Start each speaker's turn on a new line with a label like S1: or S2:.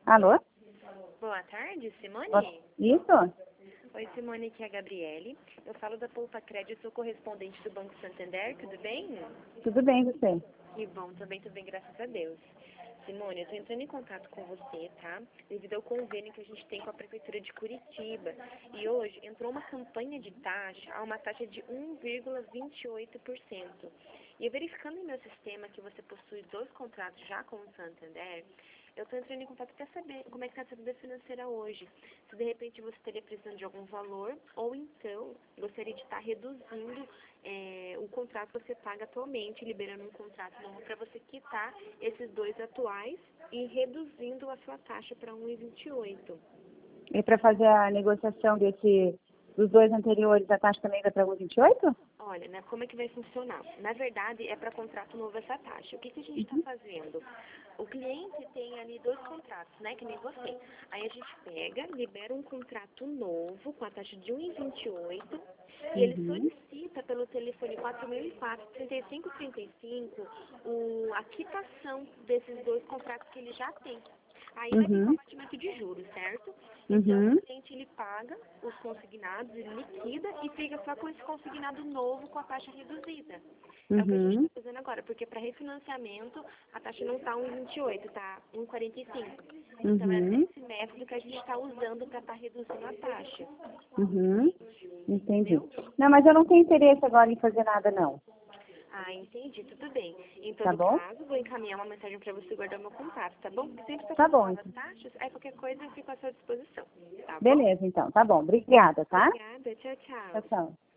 S1: Alô?
S2: Boa tarde, Simone.
S1: Isso?
S2: Oi, Simone, aqui é a Gabriele. Eu falo da Poupa Crédito, sou correspondente do Banco Santander, tudo bem?
S1: Tudo bem, você?
S2: Que bom, também tudo bem, graças a Deus. Simone, eu estou entrando em contato com você, tá? Devido ao convênio que a gente tem com a Prefeitura de Curitiba. E hoje entrou uma campanha de taxa a uma taxa de 1,28%. E verificando em meu sistema que você possui 2 contratos já com o Santander, eu estou entrando em contato para saber como é que está a sua vida financeira hoje. Se de repente você estaria precisando de algum valor, ou então gostaria de estar reduzindo o contrato que você paga atualmente, liberando um contrato novo para você quitar esses 2 atuais e reduzindo a sua taxa para 1,28.
S1: E para fazer a negociação dos 2 anteriores, a taxa também vai para 1,28?
S2: Olha, né, como é que vai funcionar? Na verdade, é para contrato novo essa taxa. O que a gente está fazendo? O cliente tem ali 2 contratos, né, que nem você. Aí a gente pega, libera um contrato novo com a taxa de 1,28 e ele solicita pelo telefone 4004-3535 a quitação desses 2 contratos que ele já tem. Aí vai vir o abatimento de juros, certo? Então, o cliente ele paga os consignados, ele liquida e fica só com esse consignado novo com a taxa reduzida. É o que a gente está fazendo agora, porque para refinanciamento a taxa não está 1,28, está 1,45. Então, é esse método que a gente está usando para estar reduzindo a taxa.
S1: Entendi. Não, mas eu não tenho interesse agora em fazer nada, não.
S2: Ah, entendi, tudo bem. Em
S1: Tá
S2: todo
S1: bom?
S2: caso, vou encaminhar uma mensagem para você guardar meu contato, tá bom? Porque sempre
S1: Tá
S2: está
S1: bom,
S2: as
S1: então.
S2: taxas, aí qualquer coisa eu fico à sua disposição, tá bom?
S1: Beleza, então. Tá bom. Obrigada, tá?
S2: Obrigada, tchau,
S1: Tchau,
S2: tchau.
S1: tchau.